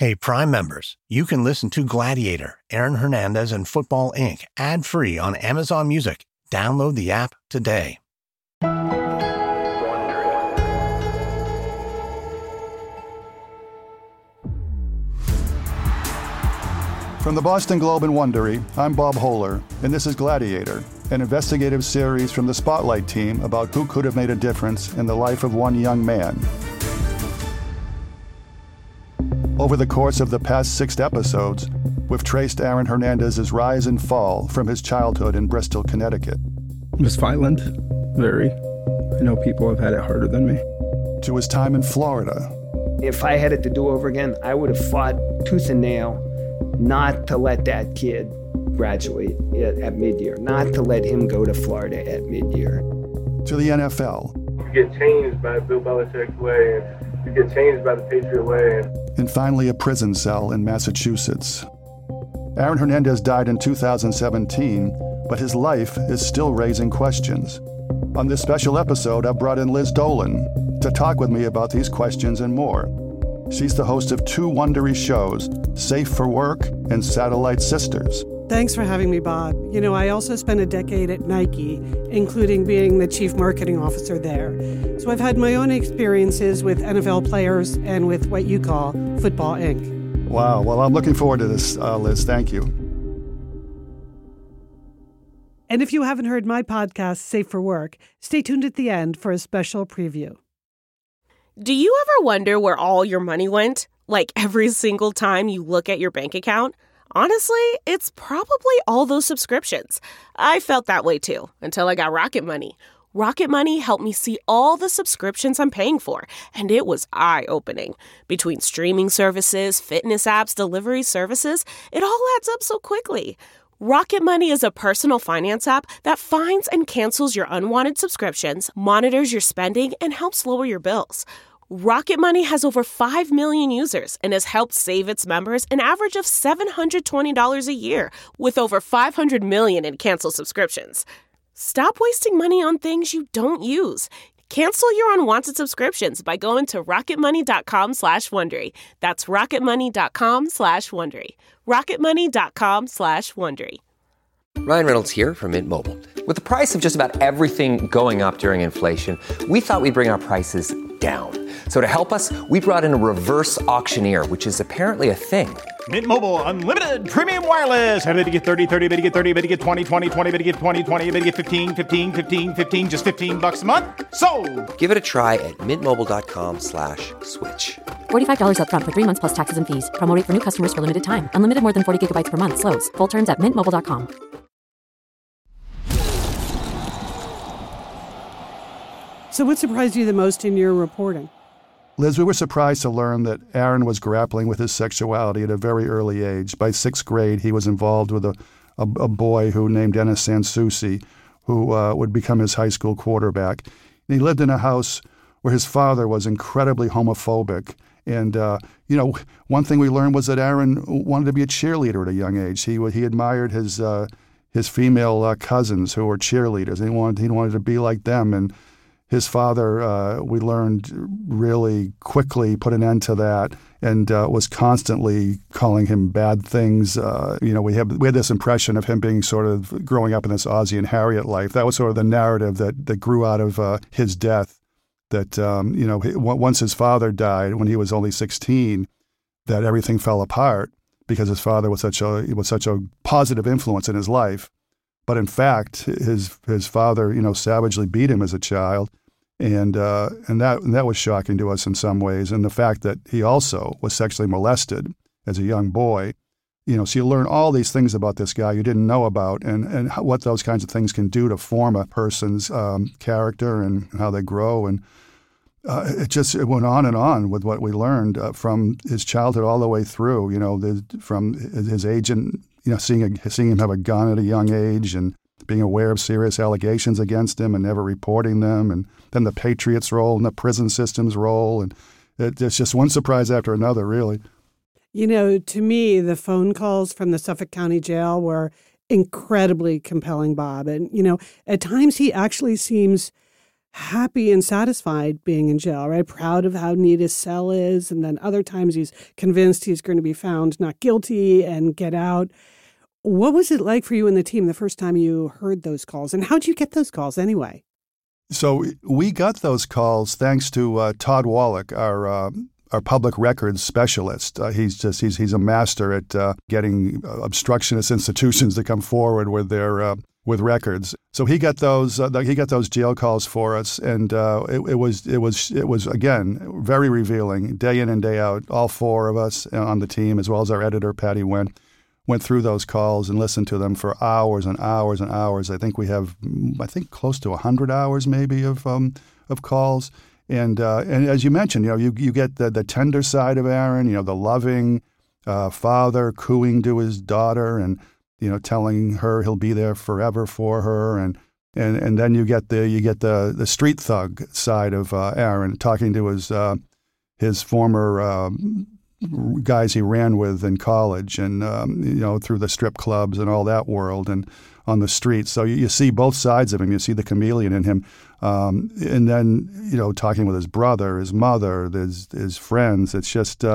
Hey, Prime members, you can listen to Gladiator, Aaron Hernandez, and Football Inc. ad-free on Amazon Music. Download the app today. From the Boston Globe and Wondery, I'm Bob Hohler, and this is Gladiator, an investigative series from the Spotlight team about who could have made a difference in the life of one young man. Over the course of the past 6 episodes, we've traced Aaron Hernandez's rise and fall from his childhood in Bristol, Connecticut. It was violent, very. I know people have had it harder than me. To his time in Florida. If I had it to do over again, I would have fought tooth and nail not to let that kid graduate at mid-year, not to let him go to Florida at mid-year. To the NFL. You get changed by Bill Belichick's way, and you get changed by the Patriot way. And finally, a prison cell in Massachusetts. Aaron Hernandez died in 2017, but his life is still raising questions. On this special episode, I've brought in Liz Dolan to talk with me about these questions and more. She's the host of 2 Wondery shows, Safe for Work and Satellite Sisters. Thanks for having me, Bob. You know, I also spent a decade at Nike, including being the chief marketing officer there. So I've had my own experiences with NFL players and with what you call Football Inc. Wow. Well, I'm looking forward to this, Liz. Thank you. And if you haven't heard my podcast, Safe for Work, stay tuned at the end for a special preview. Do you ever wonder where all your money went? Like every single time you look at your bank account? Honestly, it's probably all those subscriptions. I felt that way too, until I got Rocket Money. Rocket Money helped me see all the subscriptions I'm paying for, and it was eye-opening. Between streaming services, fitness apps, delivery services, it all adds up so quickly. Rocket Money is a personal finance app that finds and cancels your unwanted subscriptions, monitors your spending, and helps lower your bills. Rocket Money has over 5 million users and has helped save its members an average of $720 a year, with over 500 million in canceled subscriptions. Stop wasting money on things you don't use. Cancel your unwanted subscriptions by going to rocketmoney.com/Wondery. That's rocketmoney.com/Wondery. rocketmoney.com/Wondery. Ryan Reynolds here from Mint Mobile. With the price of just about everything going up during inflation, we thought we'd bring our prices down. So to help us, we brought in a reverse auctioneer, which is apparently a thing. Mint Mobile Unlimited Premium Wireless. How to get 30, 30, bit to get 30, bit to get 20, 20, 20, bit to get 20, 20, bit to get 15, 15, 15, 15, just $15 a month? Sold! Give it a try at mintmobile.com/switch. $45 up front for 3 months plus taxes and fees. Promo rate for new customers for limited time. Unlimited more than 40 gigabytes per month. Slows full terms at mintmobile.com. So what surprised you the most in your reporting? Liz, we were surprised to learn that Aaron was grappling with his sexuality at a very early age. By 6th grade, he was involved with a boy who named Dennis Sansucci, who would become his high school quarterback. And he lived in a house where his father was incredibly homophobic. And, one thing we learned was that Aaron wanted to be a cheerleader at a young age. He admired his female cousins who were cheerleaders. He wanted to be like them. And his father, we learned really quickly, put an end to that and was constantly calling him bad things. We had this impression of him being sort of growing up in this Ozzie and Harriet life. That was sort of the narrative that grew out of his death. That, once his father died when he was only 16, that everything fell apart because his father was such a positive influence in his life. But in fact, his father, savagely beat him as a child. And that was shocking to us in some ways. And the fact that he also was sexually molested as a young boy, so you learn all these things about this guy you didn't know about and what those kinds of things can do to form a person's character and how they grow. And it went on and on with what we learned from his childhood all the way through, from his agent, seeing him have a gun at a young age and being aware of serious allegations against him and never reporting them, and then the Patriots' role and the prison system's role. And it's just one surprise after another, really. To me, the phone calls from the Suffolk County Jail were incredibly compelling, Bob. And, at times he actually seems happy and satisfied being in jail, right? Proud of how neat his cell is. And then other times he's convinced he's going to be found not guilty and get out. What was it like for you and the team the first time you heard those calls? And how'd you get those calls anyway? So we got those calls thanks to Todd Wallach, our public records specialist. He's a master at getting obstructionist institutions to come forward with their with records. So he got those jail calls for us, and it was again very revealing, day in and day out. All four of us on the team, as well as our editor Patty went through those calls and listened to them for hours and hours and hours. I think we have close to 100 hours maybe of calls. And as you mentioned, you get the tender side of Aaron, the loving father cooing to his daughter and telling her he'll be there forever for her, and then you get the street thug side of Aaron, talking to his former guys he ran with in college, and through the strip clubs and all that world and on the streets. So you see both sides of him. You see the chameleon in him, and then talking with his brother, his mother, his friends. It's just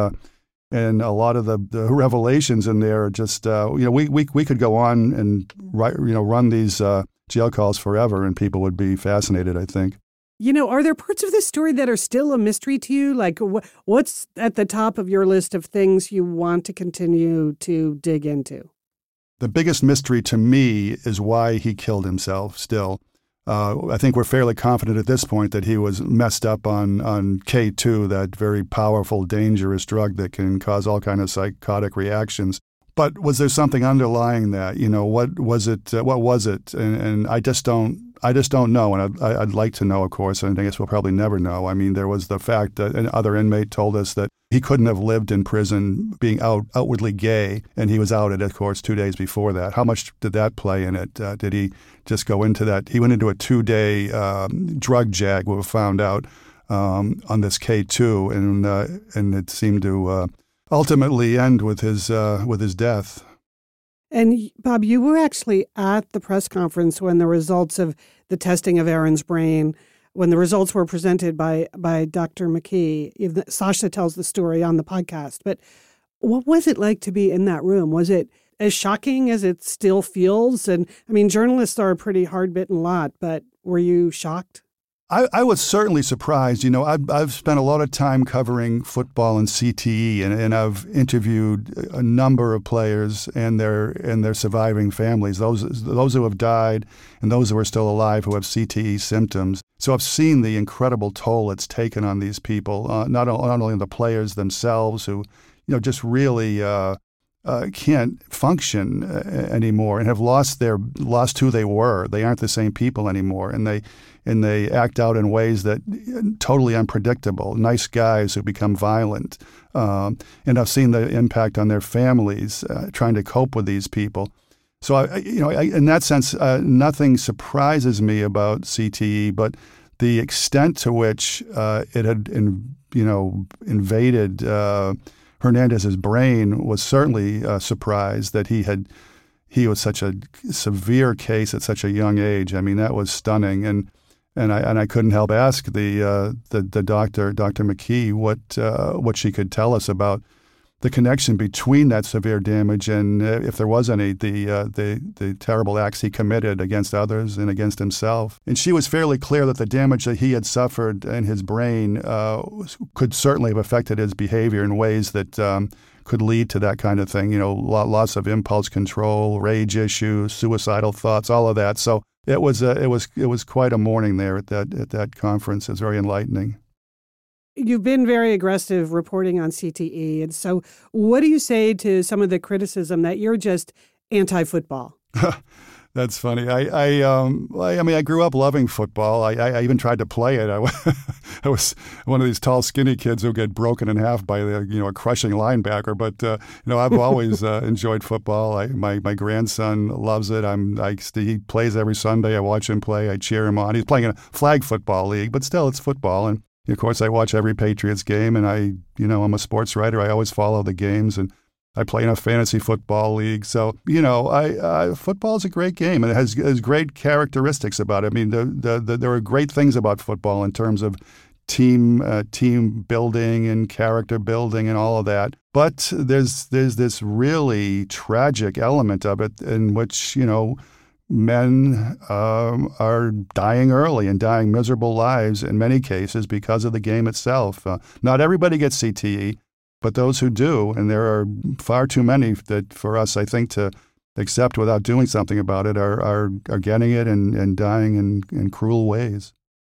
and a lot of the revelations in there are just we could go on and run these jail calls forever, and people would be fascinated, I think. Are there parts of this story that are still a mystery to you? Like, what's at the top of your list of things you want to continue to dig into? The biggest mystery to me is why he killed himself still. I think we're fairly confident at this point that he was messed up on K2, that very powerful, dangerous drug that can cause all kinds of psychotic reactions. But was there something underlying that? What was it? What was it? And I just don't know, and I'd like to know, of course, and I guess we'll probably never know. I mean, there was the fact that an other inmate told us that he couldn't have lived in prison being outwardly gay, and he was outed, of course, 2 days before that. How much did that play in it? Did he just go into that? He went into a 2-day drug jag, we found out, on this K2, and it seemed to ultimately end with his death. And Bob, you were actually at the press conference when the results of the testing of Aaron's brain, when the results were presented by Dr. McKee. Sasha tells the story on the podcast. But what was it like to be in that room? Was it as shocking as it still feels? And I mean, journalists are a pretty hard-bitten lot, but were you shocked? I was certainly surprised. I've spent a lot of time covering football and CTE, and I've interviewed a number of players and their surviving families, those who have died and those who are still alive who have CTE symptoms. So I've seen the incredible toll it's taken on these people, not only the players themselves who, just really can't function anymore and have lost who they were. They aren't the same people anymore, and they act out in ways that totally unpredictable. Nice guys who become violent, and I've seen the impact on their families trying to cope with these people. So in that sense, nothing surprises me about CTE, but the extent to which it had invaded Hernandez's brain was certainly a surprise. That he was such a severe case at such a young age. I mean, that was stunning, and I couldn't help ask the doctor, Dr. McKee, what she could tell us about the connection between that severe damage and if there was any, the terrible acts he committed against others and against himself. And she was fairly clear that the damage that he had suffered in his brain could certainly have affected his behavior in ways that could lead to that kind of thing. Loss of impulse control, rage issues, suicidal thoughts, all of that. So it was quite a morning there at that conference. It was very enlightening. You've been very aggressive reporting on CTE. And so what do you say to some of the criticism that you're just anti-football? That's funny. I grew up loving football. I even tried to play it. I was one of these tall, skinny kids who get broken in half by a crushing linebacker. But I've always enjoyed football. My grandson loves it. He plays every Sunday. I watch him play. I cheer him on. He's playing in a flag football league, but still, it's football. And of course, I watch every Patriots game, and I'm a sports writer. I always follow the games, and I play in a fantasy football league. So, football is a great game, and it has great characteristics about it. I mean, there are great things about football in terms of team building and character building and all of that. But there's this really tragic element of it in which, men are dying early and dying miserable lives in many cases because of the game itself. Not everybody gets CTE, but those who do, and there are far too many that for us, I think, to accept without doing something about it, are getting it and dying in cruel ways.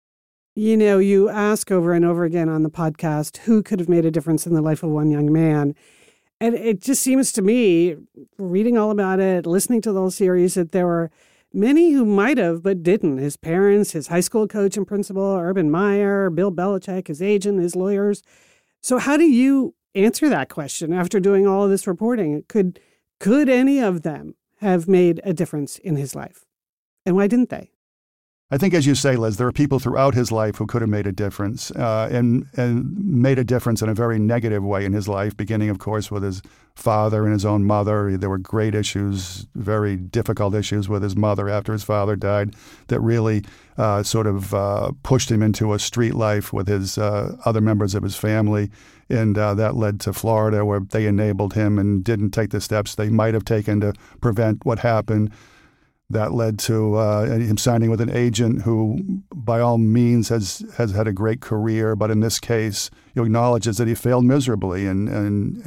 You ask over and over again on the podcast, who could have made a difference in the life of one young man? And it just seems to me, reading all about it, listening to the whole series, that there were many who might have but didn't. His parents, his high school coach and principal, Urban Meyer, Bill Belichick, his agent, his lawyers. So how do you answer that question after doing all of this reporting? Could any of them have made a difference in his life? And why didn't they? I think, as you say, Liz, there are people throughout his life who could have made a difference and made a difference in a very negative way in his life, beginning, of course, with his father and his own mother. There were great issues, very difficult issues with his mother after his father died that really pushed him into a street life with his other members of his family. And that led to Florida, where they enabled him and didn't take the steps they might have taken to prevent what happened. That led to him signing with an agent who, by all means, has had a great career, but in this case, he acknowledges that he failed miserably, and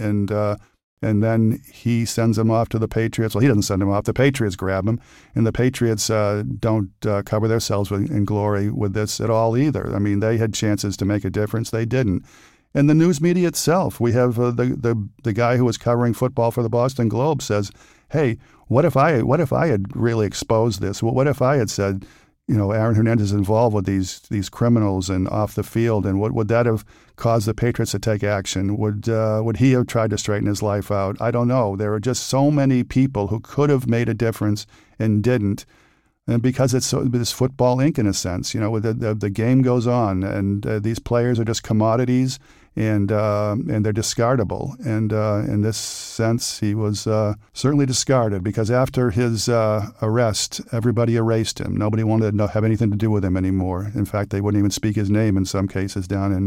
then he sends him off to the Patriots. Well, he doesn't send him off; the Patriots grab him, and the Patriots don't cover themselves in glory with this at all either. I mean, they had chances to make a difference; they didn't. And the news media itself, we have the guy who was covering football for the Boston Globe says, "Hey, what if I had really exposed this? What if I had said, Aaron Hernandez is involved with these criminals and off the field, and would that have caused the Patriots to take action? Would he have tried to straighten his life out? I don't know. There are just so many people who could have made a difference and didn't. And because it's this football Inc. in a sense, the game goes on, and these players are just commodities, and they're discardable. And in this sense, he was certainly discarded because after his arrest, everybody erased him. Nobody wanted to have anything to do with him anymore. In fact, they wouldn't even speak his name in some cases down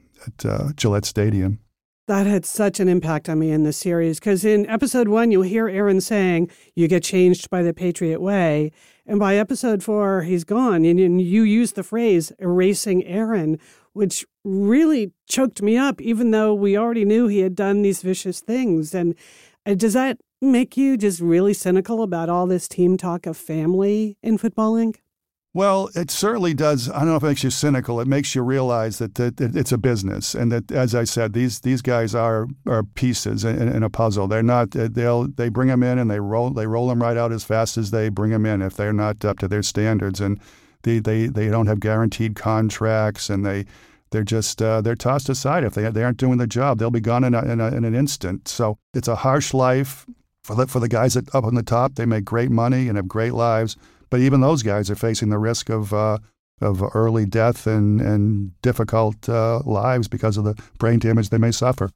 at Gillette Stadium. That had such an impact on me in this series because in episode 1, you hear Aaron saying, you get changed by the Patriot way. And by episode 4, he's gone. And you use the phrase erasing Aaron, which really choked me up, even though we already knew he had done these vicious things. And does that make you just really cynical about all this team talk of family in Football Inc.? Well, it certainly does. I don't know if it makes you cynical. It makes you realize that it's a business, and that, as I said, these guys are pieces in a puzzle. They're not. They bring them in and they roll them right out as fast as they bring them in if they're not up to their standards, and they don't have guaranteed contracts, and they're just they're tossed aside if they aren't doing the job. They'll be gone in an instant. So it's a harsh life for the guys up on the top. They make great money and have great lives. But even those guys are facing the risk of early death and difficult lives because of the brain damage they may suffer.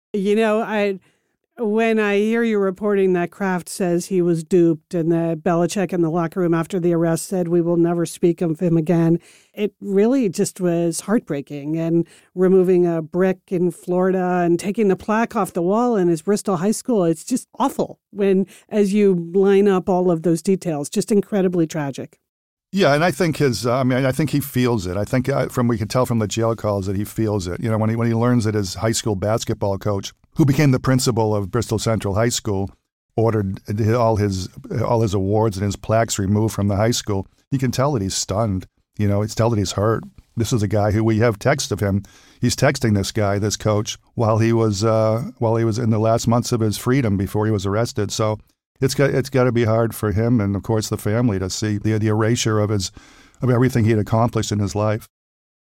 When I hear you reporting that Kraft says he was duped and that Belichick in the locker room after the arrest said we will never speak of him again, it really just was heartbreaking. And removing a brick in Florida and taking the plaque off the wall in his Bristol high school, it's just awful as you line up all of those details, just incredibly tragic. Yeah, and I think I think he feels it. I think we could tell from the jail calls that he feels it. When he learns that his high school basketball coach, who became the principal of Bristol Central High School, ordered all his awards and his plaques removed from the high school, you can tell that he's stunned. It's tell that he's hurt. This is a guy who we have text of him. He's texting this coach, while he was in the last months of his freedom before he was arrested. So it's got to be hard for him and, of course, the family to see the erasure of everything he had accomplished in his life.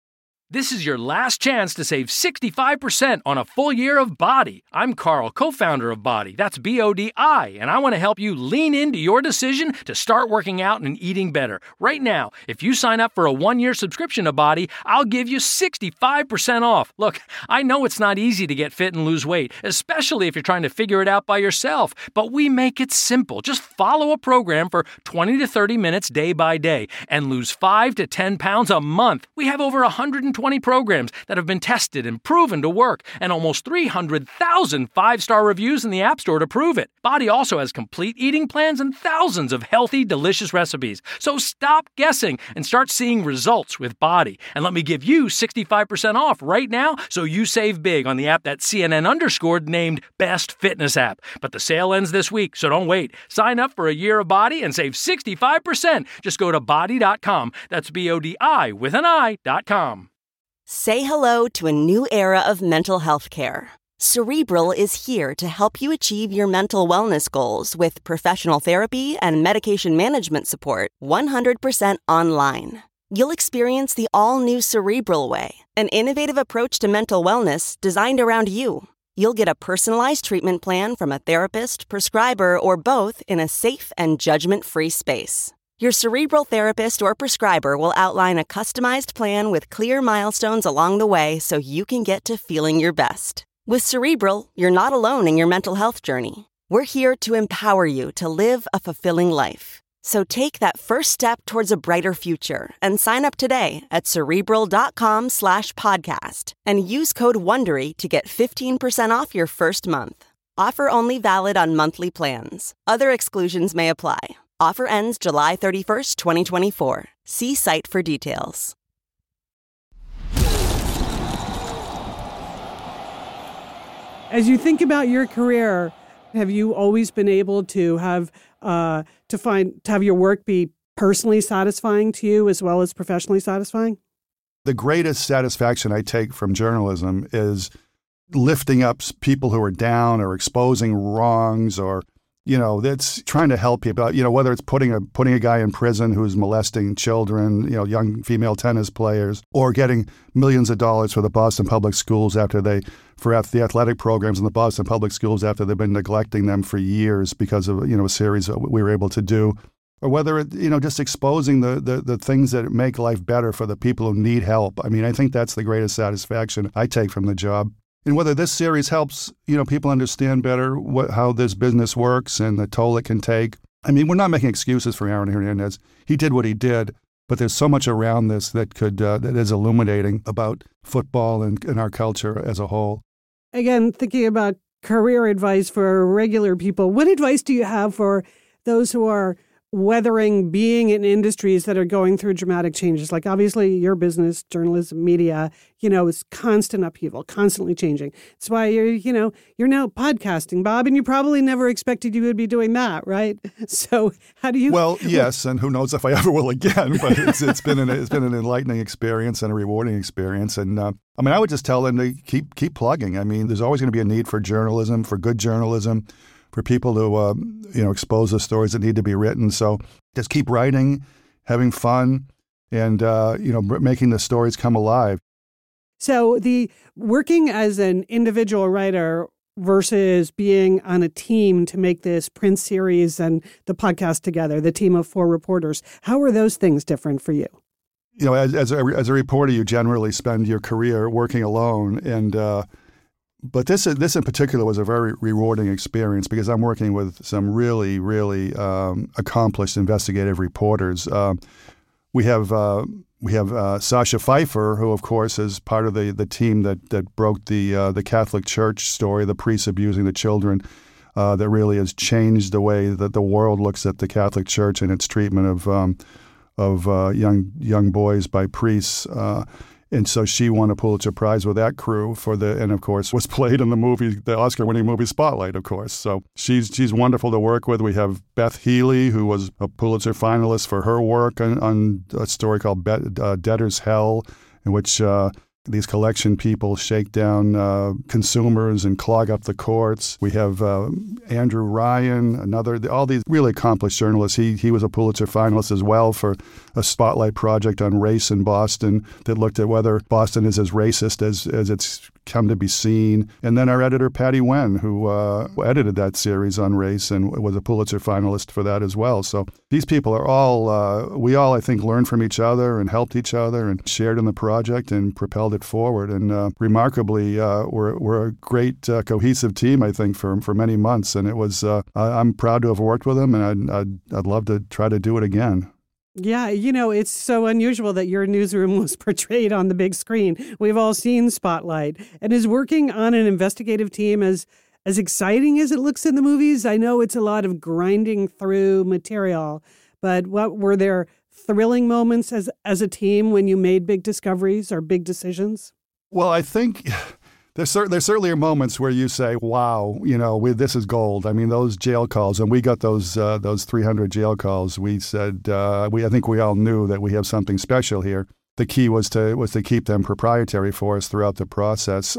This is your last chance to save 65% on a full year of BODi. I'm Carl, co-founder of BODi. That's BODI, and I want to help you lean into your decision to start working out and eating better. Right now, if you sign up for a 1-year subscription to BODi, I'll give you 65% off. Look, I know it's not easy to get fit and lose weight, especially if you're trying to figure it out by yourself, but we make it simple. Just follow a program for 20 to 30 minutes day by day and lose 5 to 10 pounds a month. We have over 120 programs that have been tested and proven to work, and almost 300,000 5-star reviews in the App Store to prove it. BODi also has complete eating plans and thousands of healthy, delicious recipes. So stop guessing and start seeing results with BODi. And let me give you 65% off right now so you save big on the app that CNN underscored named Best Fitness App. But the sale ends this week, so don't wait. Sign up for a year of BODi and save 65%. Just go to BODi.com. That's BODI with an I.com. Say hello to a new era of mental health care. Cerebral is here to help you achieve your mental wellness goals with professional therapy and medication management support 100% online. You'll experience the all-new Cerebral Way, an innovative approach to mental wellness designed around you. You'll get a personalized treatment plan from a therapist, prescriber, or both in a safe and judgment-free space. Your Cerebral therapist or prescriber will outline a customized plan with clear milestones along the way so you can get to feeling your best. With Cerebral, you're not alone in your mental health journey. We're here to empower you to live a fulfilling life. So take that first step towards a brighter future and sign up today at Cerebral.com/podcast and use code WONDERY to get 15% off your first month. Offer only valid on monthly plans. Other exclusions may apply. Offer ends July 31st, 2024. See site for details. As you think about your career, have you always been able to have your work be personally satisfying to you as well as professionally satisfying? The greatest satisfaction I take from journalism is lifting up people who are down or exposing wrongs or that's trying to help people, whether it's putting a guy in prison who's molesting children, young female tennis players, or getting millions of dollars for the Boston Public Schools for the athletic programs in the Boston Public Schools after they've been neglecting them for years because of, a series that we were able to do. Or whether it, just exposing the things that make life better for the people who need help. I mean, I think that's the greatest satisfaction I take from the job. And whether this series helps, people understand better how this business works and the toll it can take. I mean, we're not making excuses for Aaron Hernandez. He did what he did, but there's so much around this that is illuminating about football and our culture as a whole. Again, thinking about career advice for regular people, what advice do you have for those who are weathering being in industries that are going through dramatic changes? Like obviously your business, journalism, media, is constant upheaval, constantly changing. That's why you're now podcasting, Bob, and you probably never expected you would be doing that, right? So how do you? Well, yes, and who knows if I ever will again, but it's been an enlightening experience and a rewarding experience. And I would just tell them to keep plugging. I mean, there's always going to be a need for journalism, for good journalism, for people to, expose the stories that need to be written. So just keep writing, having fun, and, making the stories come alive. So the working as an individual writer versus being on a team to make this print series and the podcast together, the team of 4 reporters, how are those things different for you? As a reporter, you generally spend your career working alone, and but this in particular was a very rewarding experience because I'm working with some really, really accomplished investigative reporters. We have Sasha Pfeiffer, who of course is part of the team that broke the Catholic Church story, the priests abusing the children, that really has changed the way that the world looks at the Catholic Church and its treatment of young boys by priests. And so she won a Pulitzer Prize with that crew and of course was played in the Oscar-winning movie Spotlight, of course. So she's wonderful to work with. We have Beth Healy, who was a Pulitzer finalist for her work on a story called Debtor's Hell, in which These collection people shake down consumers and clog up the courts. We have Andrew Ryan, all these really accomplished journalists. He was a Pulitzer finalist as well for a spotlight project on race in Boston that looked at whether Boston is as racist as it's come to be seen. And then our editor, Patty Wen, who edited that series on race and was a Pulitzer finalist for that as well. So these people are all, we all, I think, learned from each other and helped each other and shared in the project and propelled it forward. And remarkably, we're a great cohesive team, I think, for many months. And it was, I'm proud to have worked with them, and I'd love to try to do it again. Yeah, it's so unusual that your newsroom was portrayed on the big screen. We've all seen Spotlight. And is working on an investigative team as exciting as it looks in the movies? I know it's a lot of grinding through material, but what were there thrilling moments as a team when you made big discoveries or big decisions? Well, I think there certainly are moments where you say, wow, this is gold. I mean, those jail calls, and we got those 300 jail calls. We said, I think we all knew that we have something special here. The key was to keep them proprietary for us throughout the process.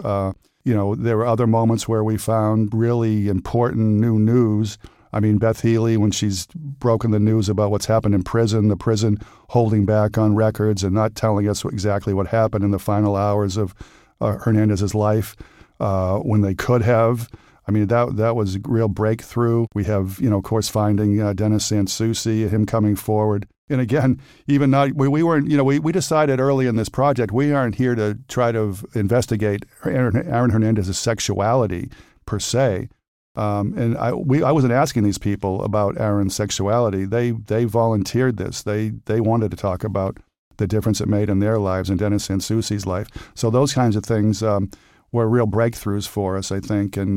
There were other moments where we found really important new news. I mean, Beth Healy, when she's broken the news about what's happened in prison, the prison holding back on records and not telling us exactly what happened in the final hours of Hernandez's life when they could have. I mean, that was a real breakthrough. We have, of course, finding Dennis Sanssouci, him coming forward. And again, even not, we weren't, we decided early in this project, we aren't here to try to investigate Aaron Hernandez's sexuality per se. And I wasn't asking these people about Aaron's sexuality. They volunteered this. They wanted to talk about the difference it made in their lives and Dennis Sanssouci's life. So those kinds of things were real breakthroughs for us, I think. And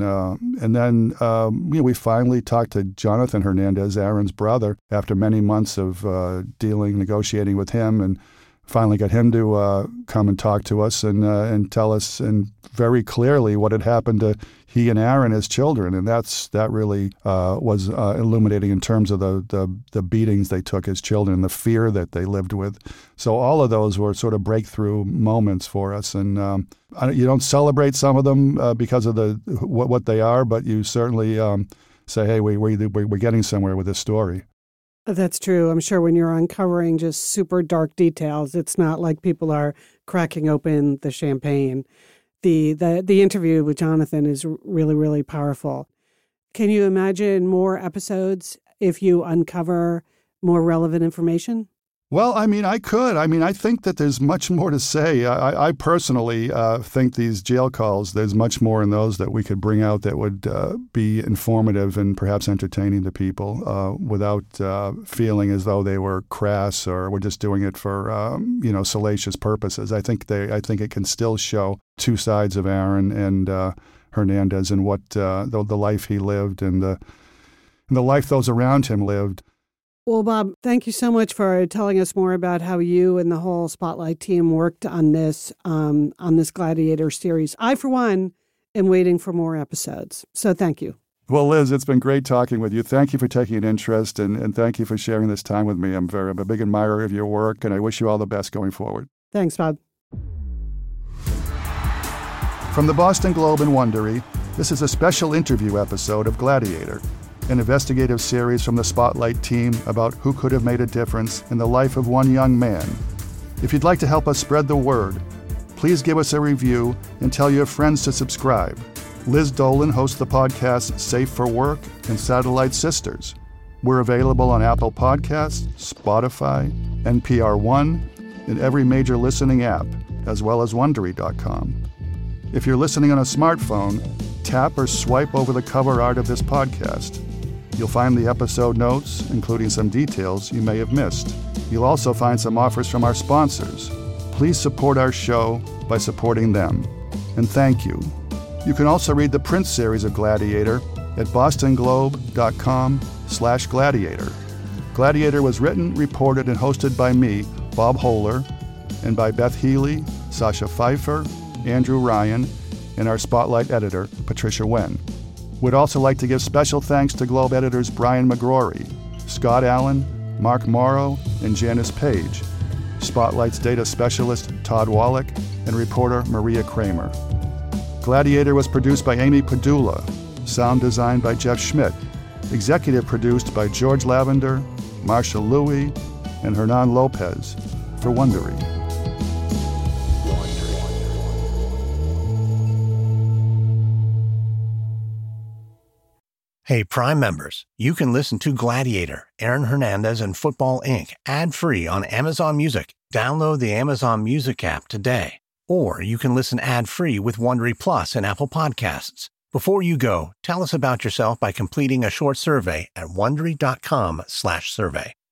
then we finally talked to Jonathan Hernandez, Aaron's brother, after many months of negotiating with him, and finally got him to come and talk to us and tell us and very clearly what had happened to he and Aaron as children. And that really was illuminating in terms of the beatings they took as children and the fear that they lived with. So all of those were sort of breakthrough moments for us. And you don't celebrate some of them because of what they are, but you certainly say, hey, we're getting somewhere with this story. That's true. I'm sure when you're uncovering just super dark details, it's not like people are cracking open the champagne. The interview with Jonathan is really, really powerful. Can you imagine more episodes if you uncover more relevant information? Well, I mean, I could. I mean, I think that there's much more to say. I personally think these jail calls, there's much more in those that we could bring out that would be informative and perhaps entertaining to people without feeling as though they were crass or we're just doing it for, salacious purposes. I think it can still show two sides of Aaron and Hernandez and what the life he lived and the life those around him lived. Well, Bob, thank you so much for telling us more about how you and the whole Spotlight team worked on this Gladiator series. I, for one, am waiting for more episodes. So thank you. Well, Liz, it's been great talking with you. Thank you for taking an interest, and thank you for sharing this time with me. I'm a big admirer of your work, and I wish you all the best going forward. Thanks, Bob. From the Boston Globe and Wondery, this is a special interview episode of Gladiator, an investigative series from the Spotlight team about who could have made a difference in the life of one young man. If you'd like to help us spread the word, please give us a review and tell your friends to subscribe. Liz Dolan hosts the podcast Safe for Work and Satellite Sisters. We're available on Apple Podcasts, Spotify, NPR One, and every major listening app, as well as Wondery.com. If you're listening on a smartphone, tap or swipe over the cover art of this podcast. You'll find the episode notes, including some details you may have missed. You'll also find some offers from our sponsors. Please support our show by supporting them. And thank you. You can also read the print series of Gladiator at bostonglobe.com/gladiator. Gladiator was written, reported, and hosted by me, Bob Hohler, and by Beth Healy, Sasha Pfeiffer, Andrew Ryan, and our Spotlight editor, Patricia Wen. We'd also like to give special thanks to Globe editors Brian McGrory, Scott Allen, Mark Morrow, and Janice Page. Spotlight's data specialist Todd Wallach, and reporter Maria Kramer. Gladiator was produced by Amy Padula, sound designed by Jeff Schmidt, executive produced by George Lavender, Marcia Louie, and Hernan Lopez for Wondery. Hey, Prime members, you can listen to Gladiator, Aaron Hernandez, and Football Inc. ad-free on Amazon Music. Download the Amazon Music app today. Or you can listen ad-free with Wondery Plus and Apple Podcasts. Before you go, tell us about yourself by completing a short survey at Wondery.com/survey.